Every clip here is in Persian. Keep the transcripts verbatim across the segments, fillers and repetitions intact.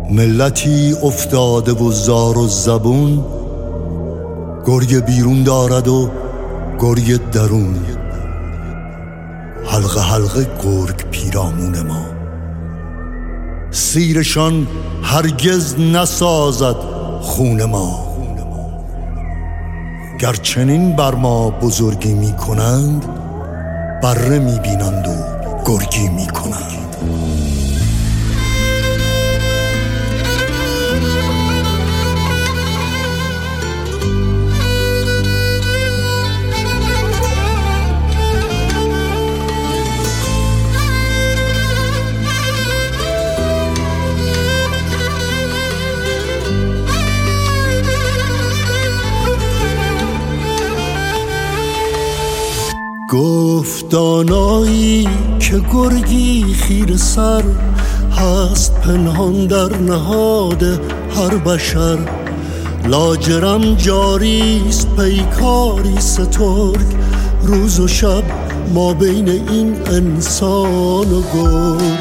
ملتی افتاده و زار و زبون، گرگ بیرون دارد و گرگ درون. حلقه حلقه گرگ پیرامون ما، سیرشان هرگز نسازد خون ما. گرچنین بر ما بزرگی می کنند، بره می بینند و گرگی می کنند. گفت دانایی که گرگی خیره سر، هست پنهان در نهاد هر بشر. لاجرم جاریست پیکاری سترگ، روز و شب ما بین این انسان و گرگ.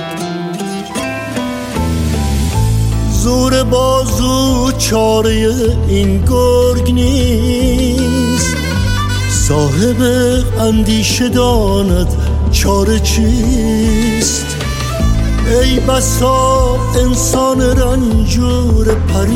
زور بازو چاره این گرگ نیست، صاحب اندیشه داند چاره چیست. ای بسا انسان رنجور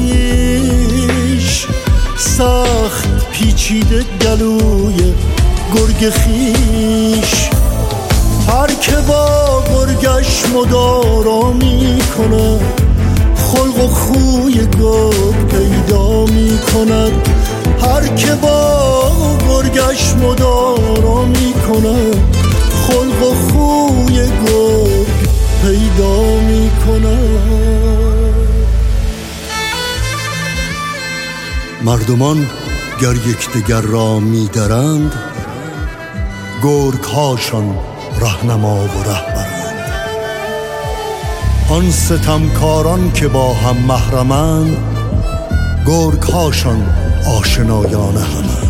پریش، سخت پیچیده گلوی گرگ خیش. هر که با گرگش مدارا می کند، خلق و خوی گرگ پیدا می کند. هر که با گرگش مدارا می کند، خلق و خوی گرگ پیدا می کند. مردمان گر یکدیگر را می درند، گرگ هاشان رهنما و رهبرند. آن ستمکاران که با هم محرمند، گرگ هاشان آشنایان همند.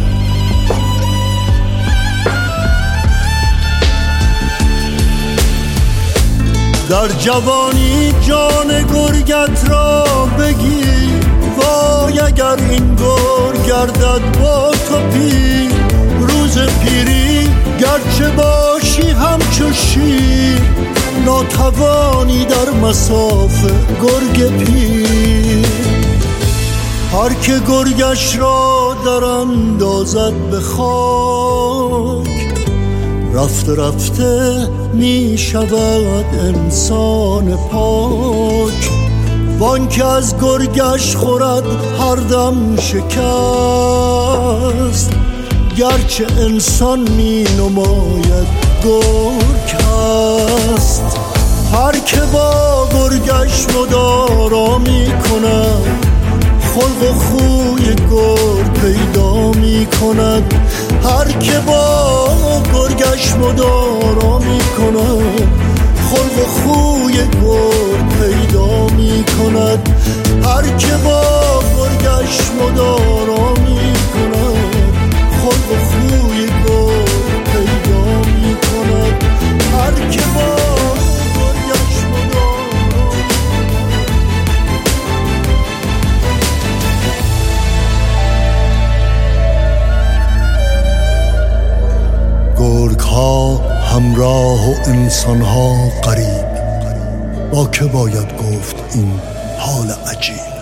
در جوانی جان گرگت را بگیر، وای اگر این گرگ گردد با تو پیر. روز پیری گرچه باشی همچو شیر، ناتوانی در مصاف گرگ پیر. هر که گرگش را در اندازد به خاک، رفته رفته می شود انسان پاک. وان که از گرگش خورد هر دم شکست، گرچه انسان می نماید گرگ هست. هر که با گرگش مدارا می کند، خلق و خوی گرگ پیدا می کند. هر که با گرگش مدارا می کند، خلق و خوی گرگ پیدا می کند. هر که با گرگش مدارا می کند، خلق و خوی گرگ پیدا می کند. هر که با گرگش مدارا گرگ ها همراه و انسان ها غریب، با که باید گفت این حال عجیب.